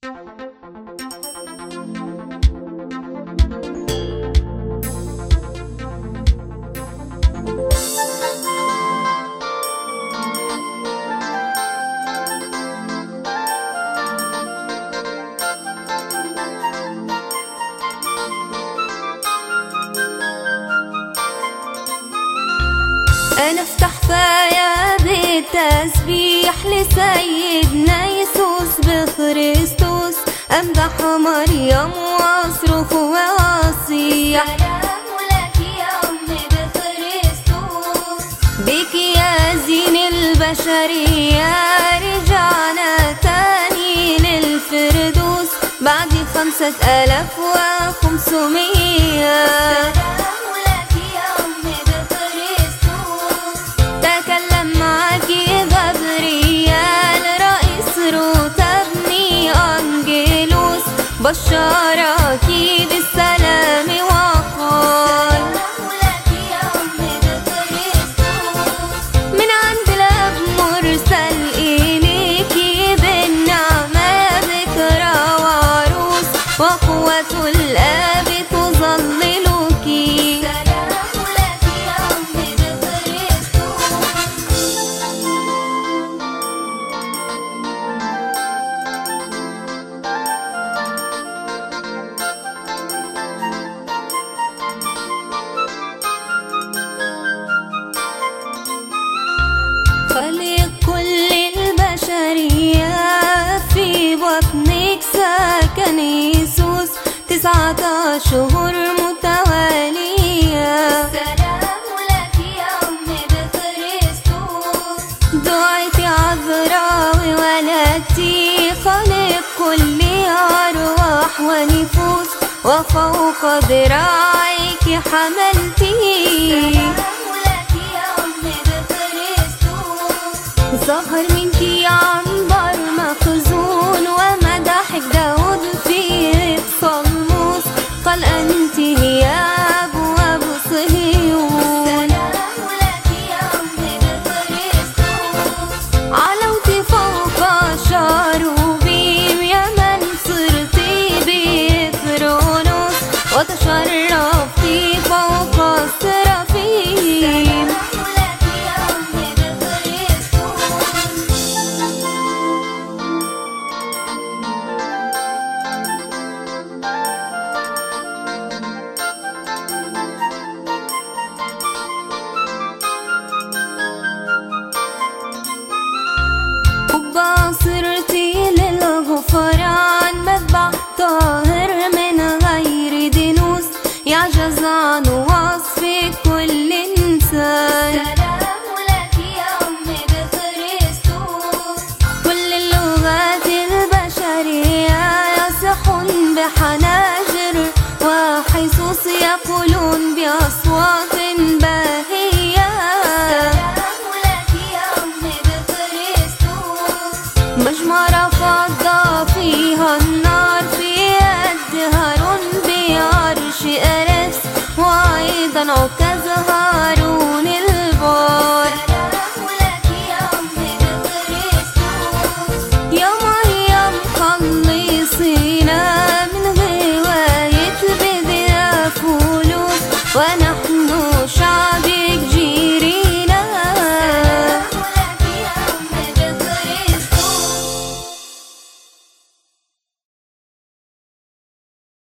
أنا افتح فيا بالتسبيح لسيدنا يسوع بخريستوس، أمدح مريم وأصرخ وأصيح سلام لك يا أمي بخريستوس، بك يا زين البشرية رجعنا تاني للفردوس بعد 5500. بشرك بالسلام وقال سلام لك يا أمي بخريستوس، من عند الأب مرسل إليكي بالنعمة ذكرى وعروس، وقوة الآب تظللك. سلام لك يا أمي بخريستوس. خلق كل البشرية في بطنك سكن يسوس 9 أشهر متوالية. سلام لك يا أمي بخريستوس، دعيتي عذراء وولدتي خالق كل أرواح ونفوس، وفوق ذراعيك حملتي. سلام لك يا أمي بخريستوس، ظهر